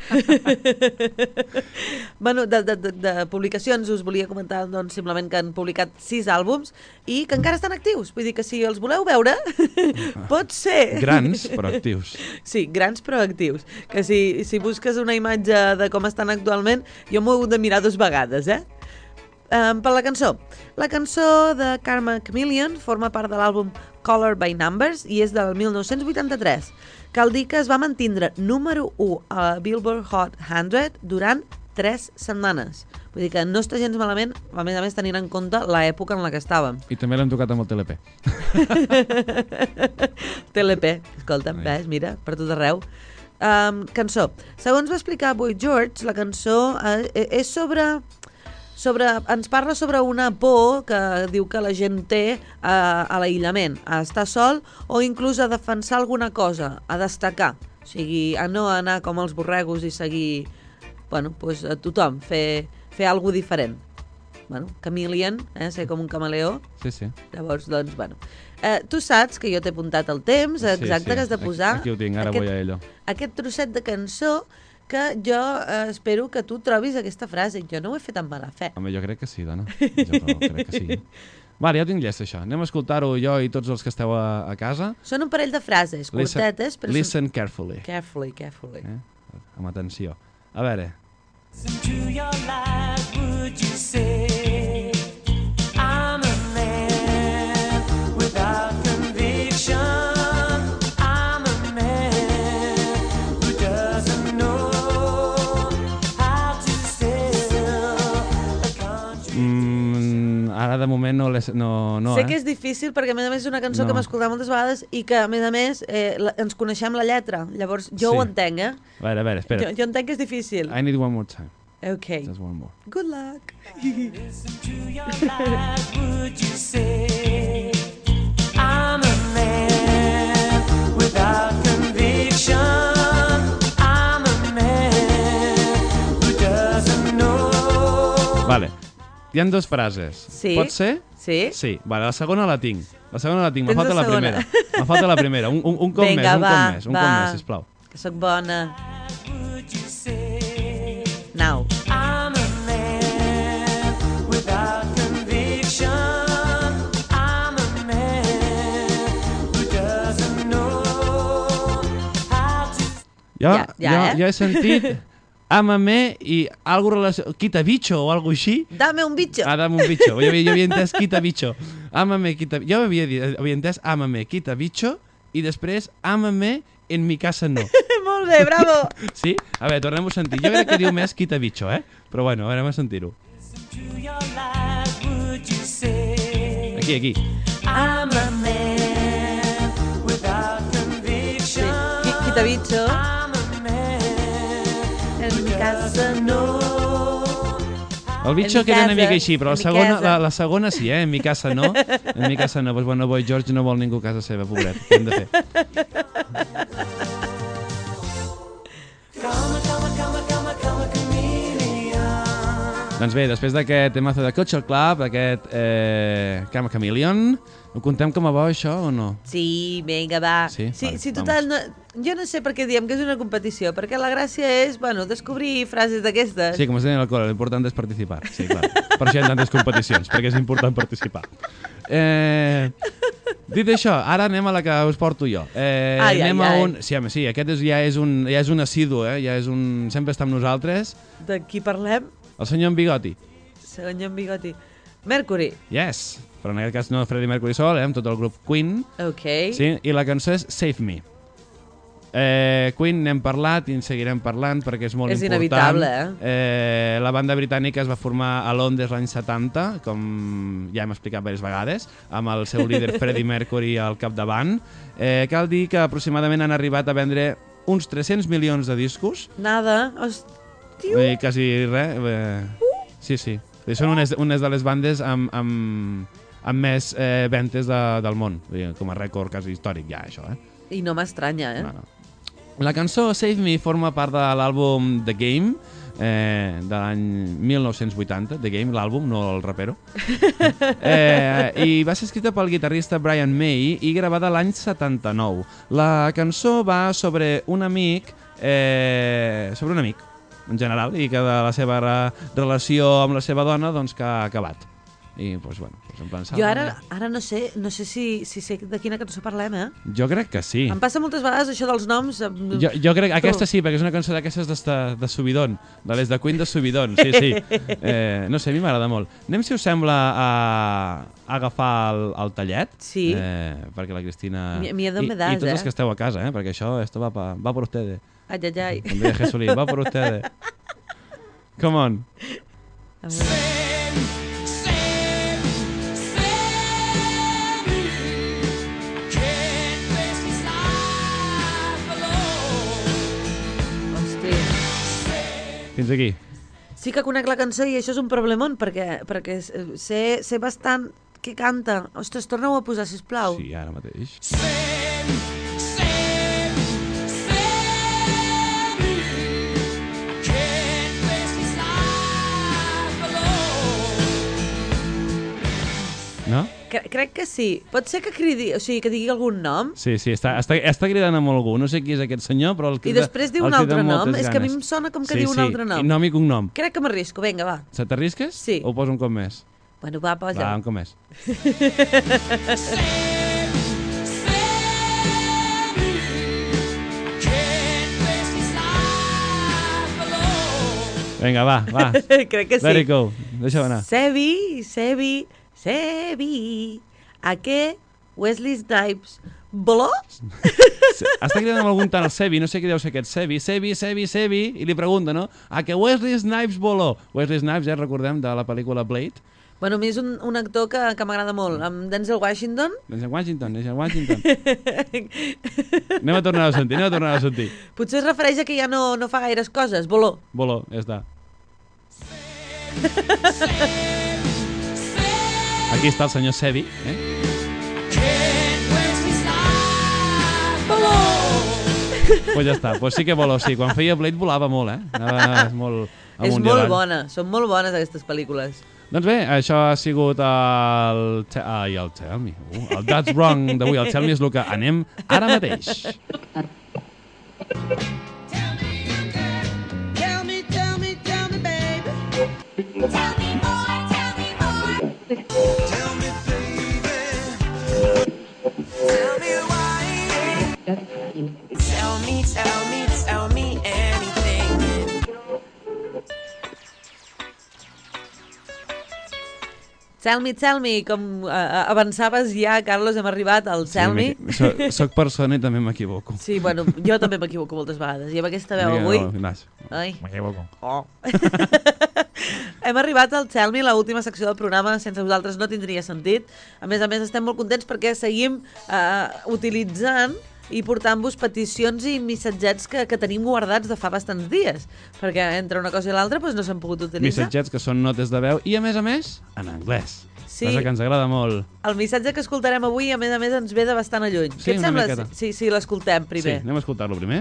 Bueno, de, de, de, de publicacions us volia comentar doncs, simplement que han publicat sis àlbums i que encara estan actius. Vull dir que si els voleu veure, pot ser. Grans, però actius. Sí, grans però actius. Que si, si busques una imatge de com estan actualment, jo m'ho he hagut de mirar dues vegades, eh? Um, per la cançó. La cançó de Karma Chameleon forma part de l'àlbum Color by Numbers i és del mil nou-cents vuitanta-tres. Cal dir que es va mantindre número u a la Billboard Hot cent durant tres setmanes. Vull dir que no està gens malament, a més a més tenint en compte l'època en la que estàvem. I també l'hem tocat amb el T L P. T L P, escolta'm, ves, mira, per tot arreu. Um, cançó. Segons va explicar Boy George, la cançó eh, és sobre... Sobre, ens parla sobre una por que diu que la gent té a, a l'aïllament, a estar sol o inclús a defensar alguna cosa, a destacar. O sigui, a no anar com els borregos i seguir, bueno, pues, a tothom, fer, fer alguna cosa diferent. Bueno, chameleon, eh, ser com un camaleó. Sí, sí. Llavors, doncs, bueno. Eh, tu saps que jo t'he apuntat el temps exacte sí, sí. que has de posar. Aquí, aquí ho tinc, ara aquest, vull a ello. Aquest trosset de cançó que jo eh, espero que tu trobis aquesta frase. Jo no ho he fet amb mala fe. Home, jo crec que sí, dona. Jo crec que sí. Vale, ja ho tinc llest, això. Anem a escoltar-ho jo i tots els que esteu a, a casa. Són un parell de frases, curtetes, però listen són... carefully. Carefully, carefully. Eh? Amb atenció. A veure. Listen to your life, would you say I'm a man without conviction? I'm a man who doesn't know how to sell a country. Mm, ara de moment no... Les, no, no sé eh? que és difícil perquè a més a més és una cançó No. que hem escoltat moltes vegades i que a més a més eh, la, ens coneixem la lletra. Llavors jo Sí. ho entenc, eh? A veure, a veure, espera. Jo, jo entenc que és difícil. I need one more time. Ok. Just one more. Good luck. Listen to your life, would you say I'm a man without conviction? I'm a man who doesn't know. Vale. Hi ha dues frases. Sí. Pot ser? Sí? Sí. Vale, la segona la tinc. La segona la tinc. Me Tens falta la la segona. primera. Me falta la primera. Un, un, un cop Vinga, més, un va, cop més. Un va. cop més, sisplau. Que sóc bona. Would you say Now. I'm a man without conviction? I'm a man who doesn't know how to. Jo, Ja, ja, jo, eh? jo he sentit Amame i algo relacionat... Quita bicho o algo així. Dame un bitxo. Ah, dame un bicho. Jo havia, jo havia entès quita bicho. Amame, quita... Jo havia, dit, havia entès amame, quita bicho i després amame en mi casa no. Molt bé, bravo. Sí? A veure, tornem-ho a sentir. Jo crec que diu més quita bicho, eh? Però bueno, a veure, anem a sentir-ho. To your life, would you say Aquí, aquí. I'm a man without Sí. conviction? Qui- Quita bitxo. I'm a man En mi casa no. El bitxo En mi queda una casa, mica així, però en la mi segona, casa. la, la segona sí, eh? En mi casa no. En mi casa no. Pues bueno, Boy George no vol ningú a casa seva, pobret. Què hem de fer? Come, come, come, come, come, chameleon. Doncs bé, després d'aquest temazo de Culture Club, aquest eh, Karma Chameleon, ho contem com a bo, això, o no? Sí, vinga, va. Sí? sí, Vale, sí total, no, jo no sé per què diem que és una competició, perquè la gràcia és, bueno, descobrir frases d'aquestes. Sí, com es deia l'alcohol, l'important és participar. Sí, clar. Per això hi ha tantes competicions, perquè és important participar. Eh, dit això, ara anem a la que us porto jo. Eh, Ai, anem ai, a ai. un... Sí, home, sí, aquest és, ja, és un, ja és un assidu, eh? Ja és un... Sempre està amb nosaltres. De qui parlem? El senyor en bigoti. Segon en bigoti. Mercury. Yes, però en aquest cas no Freddie Mercury sol, eh? Amb tot el grup Queen. Ok. Sí, i la cançó és Save Me. Eh, Queen n'hem parlat i en seguirem parlant perquè és molt És important. inevitable, eh? La banda britànica es va formar a Londres l'any setanta, com ja hem explicat diverses vegades, amb el seu líder Freddie Mercury al capdavant. Eh, cal dir que aproximadament han arribat a vendre uns tres-cents milions de discos. Nada. Hòstia. Vull dir, quasi res. Eh, sí, sí. Vull dir, són unes, unes de les bandes amb, amb, amb més eh, ventes de, del món. Vull dir, com a rècord quasi històric ja, això, eh? I no m'estranya, eh? No, no. La cançó Save Me forma part de l'àlbum The Game, eh, de l'any mil nou-cents vuitanta, The Game, l'àlbum, no el rapero. eh, I va ser escrita pel guitarrista Brian May i gravada l'any setanta-nou. La cançó va sobre un amic eh, sobre un amic, en general, i que de la seva re relació amb la seva dona, doncs, que ha acabat. I, doncs, bueno, doncs en plan... Jo ara, ara no sé, no sé si, si sé de quina cançó parlem, eh? Jo crec que sí. Em passa moltes vegades això dels noms... Jo, jo crec que aquesta sí, perquè és una cançó d'aquestes de, de Subidon, de les de Queen de Subidon, sí, sí. Eh, no sé, a mi m'agrada molt. Anem, si us sembla, a, a agafar el, el tallet. Sí. Eh, perquè la Cristina... Miedo me das, I, i tots eh? els que esteu a casa, eh? Perquè això esto va, pa, va por ustedes. Ai, ai, ai. Com deia Jesulín, va por ustedes. Come on. A veure. Fins aquí. Sí que conec la cançó i això és un problemón, perquè, perquè sé, sé bastant què canta. Ostres, torna-ho a posar, sisplau. Sí, ara mateix. No? Crec que sí. Pot ser que cridi, o sigui, que digui algun nom? Sí, sí, està, està, està cridant amb algú. No sé qui és aquest senyor, però el crida, I després diu un altre nom. És que a mi em sona com que sí, diu un sí. altre nom. I nom i cognom. Crec que m'arrisco. Vinga, va. Se t'arrisques? Sí. O poso un cop més? Bueno, va, posa. Va, un cop més. Vinga, va, va. Crec que sí. Let it go. Deixa-ho anar. Sebi, Sebi, Sebi. A què Wesley Snipes voló? Està cridant amb algun tant el Sebi, no sé qui deu ser aquest Sebi. Sebi, Sebi, Sebi, i li pregunta, no? A què Wesley Snipes voló? Wesley Snipes, ja recordem, de la pel·lícula Blade. Bueno, a mi és un, un actor que, que m'agrada molt, amb Denzel Washington. Denzel Washington, Denzel Washington. Anem a tornar a sentir, anem a tornar a sentir. Potser es refereix a que ja no, no fa gaires coses, voló. Voló, ja està. Aquí està el senyor Sebi, eh? Voló! Pues ja està, pues sí que voló, sí. Quan feia Blade volava molt, eh? Anava molt és amunt i molt avall. bona, són molt bones aquestes pel·lícules. Doncs bé, això ha sigut el... Te... Ai, el Tell Me. Uh, el That's Wrong d'avui. El Tell Me és el que anem ara mateix. Tell me, tell me, tell me, baby. Tell me more, tell me more. Tell me, baby. Tell me why. Tell me, tell me, tell me anything. Tell me, tell me, com uh, avançaves ja, Carlos, hem arribat al Tell sí, me. Soc, soc persona i també m'equivoco. Sí, bueno, jo també m'equivoco moltes vegades. I amb aquesta veu avui... Ai. M'equivoco. Oh. Hem arribat al Tell me, l'última secció del programa. Sense vosaltres no tindria sentit. A més a més, estem molt contents perquè seguim uh, utilitzant i portant-vos peticions i missatgets que, que tenim guardats de fa bastants dies, perquè entre una cosa i l'altra doncs, no s'han pogut utilitzar. Missatgets que són notes de veu i, a més a més, en anglès. Sí. Cosa que ens agrada molt. El missatge que escoltarem avui, a més a més, ens ve de bastant a lluny. Sí, Què et una sembla? miqueta. Sí, sí, l'escoltem primer. Sí, anem a escoltar-lo primer.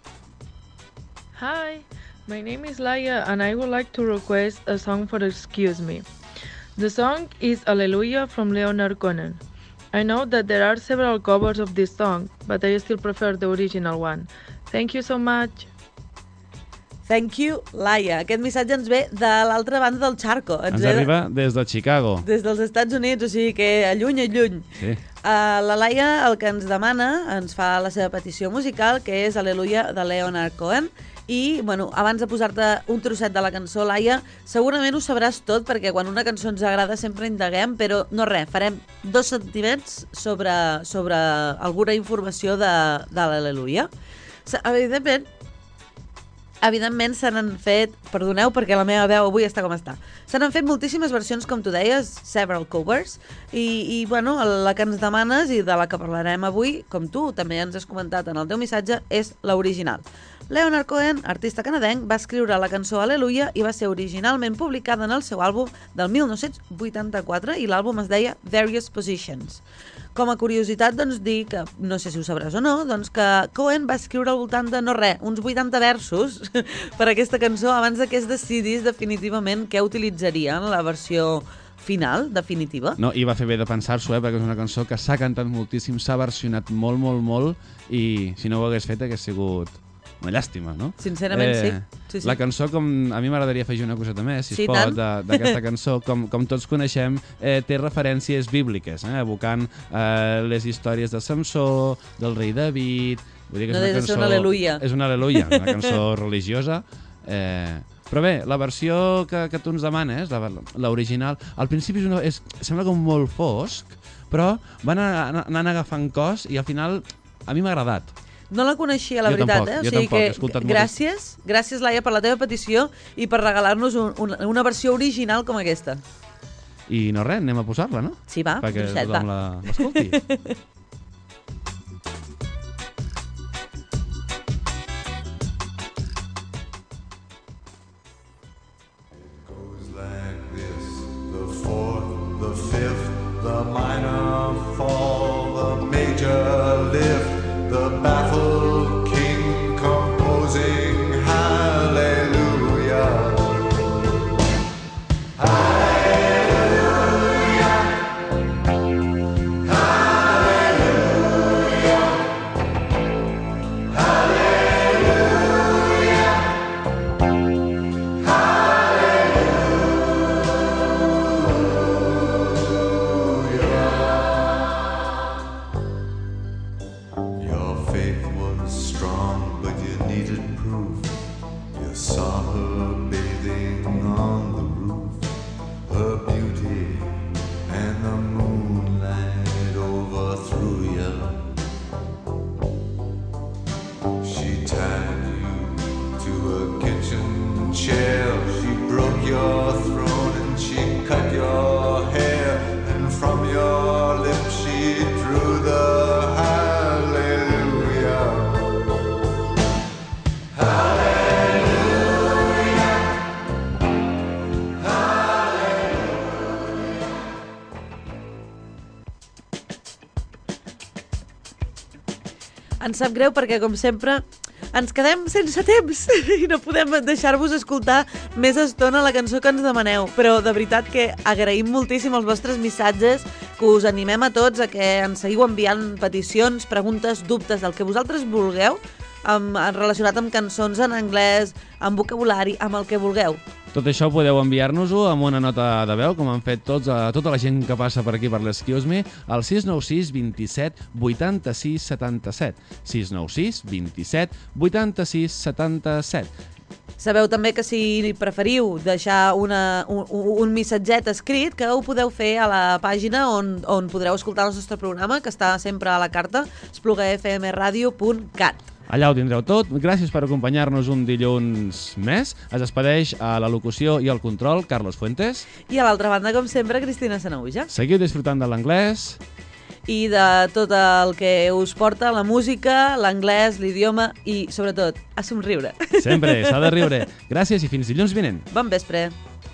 Hi, my name is Laia and I would like to request a song for Excuse Me. The song is Hallelujah from Leonard Cohen. I know that there are several covers of this song, but I still prefer the original one. Thank you so much. Thank you, Laia. Aquest missatge ens ve de l'altra banda del charco. Ens ve arriba des de Chicago. Des dels Estats Units, o sigui que a lluny, a lluny. Sí. Uh, la Laia el que ens demana, ens fa la seva petició musical, que és Aleluia de Leonard Cohen. I, bueno, abans de posar-te un trosset de la cançó, Laia, segurament ho sabràs tot, perquè quan una cançó ens agrada sempre indaguem, però no res, farem dos sentiments sobre, sobre alguna informació de, de l'Aleluia. Evidentment, Evidentment se n'han fet, perdoneu perquè la meva veu avui està com està, se n'han fet moltíssimes versions, com tu deies, several covers, i, i bueno, la que ens demanes i de la que parlarem avui, com tu també ens has comentat en el teu missatge, és l'original. Leonard Cohen, artista canadenc, va escriure la cançó Aleluia i va ser originalment publicada en el seu àlbum del mil nou-cents vuitanta-quatre i l'àlbum es deia Various Positions. Com a curiositat, doncs, dir que, no sé si ho sabràs o no, doncs que Cohen va escriure al voltant de, no res, uns vuitanta versos per a aquesta cançó abans que es decidís definitivament què utilitzaria en la versió final, definitiva. No, i va fer bé de pensar-s'ho, eh, perquè és una cançó que s'ha cantat moltíssim, s'ha versionat molt, molt, molt, i si no ho hagués fet hagués sigut una llàstima, no? Sincerament, sí. Sí, sí. La cançó, com a mi m'agradaria afegir una coseta més, si Sí, es pot, tant. de- d'aquesta cançó, com, com tots coneixem, eh, té referències bíbliques, eh, evocant eh, les històries de Samsó, del rei David... Vull dir que No és una deixa de cançó... ser una al·leluia. És una al·leluia, una cançó religiosa. Eh, però bé, la versió que, que tu ens demanes, la- l'original, al principi és una, és, sembla com molt fosc, però van anar, anant agafant cos i al final a mi m'ha agradat. No la coneixia, la Jo veritat, tampoc, eh? O jo sigui tampoc, he que escoltat moltes- gràcies, gràcies, Laia, per la teva petició i per regalar-nos un, una, una versió original com aquesta. I no res, anem a posar-la, no? Sí, va, perquè trosset, tothom va. la- l'escolti. The fourth, the fifth, the minor fall, the major lift, the baffled king composing hallelujah. Your faith was strong, but you needed proof. You saw her bathing on the roof, her beauty and the moonlight overthrew you. She tied you to a kitchen chair, she broke your throne and she cut your hair, and from your lips she drew the hallelujah. Ens sap greu perquè, com sempre, ens quedem sense temps i no podem deixar-vos escoltar més estona la cançó que ens demaneu. Però de veritat que agraïm moltíssim els vostres missatges, que us animem a tots a que ens seguiu enviant peticions, preguntes, dubtes, del que vosaltres vulgueu, amb, relacionat amb cançons en anglès, amb vocabulari, amb el que vulgueu. Tot això podeu enviar-nos-ho amb una nota de veu, com han fet tots, a tota la gent que passa per aquí per l'Excuse Me, al sis nou sis, vint-i-set, vuitanta-sis, setanta-set. sis nou sis, vint-i-set, vuitanta-sis, setanta-set. Sabeu també que si preferiu deixar una, un, un missatget escrit, que ho podeu fer a la pàgina on, on podreu escoltar el nostre programa, que està sempre a la carta, espluga f m radio punt cat. Allà ho tindreu tot. Gràcies per acompanyar-nos un dilluns més. Es despedeix a la locució i al control Carlos Fuentes. I a l'altra banda, com sempre, Cristina Sanauja. Seguiu disfrutant de l'anglès. I de tot el que us porta la música, l'anglès, l'idioma i, sobretot, a somriure. Sempre, s'ha de riure. Gràcies i fins dilluns vinent. Bon vespre.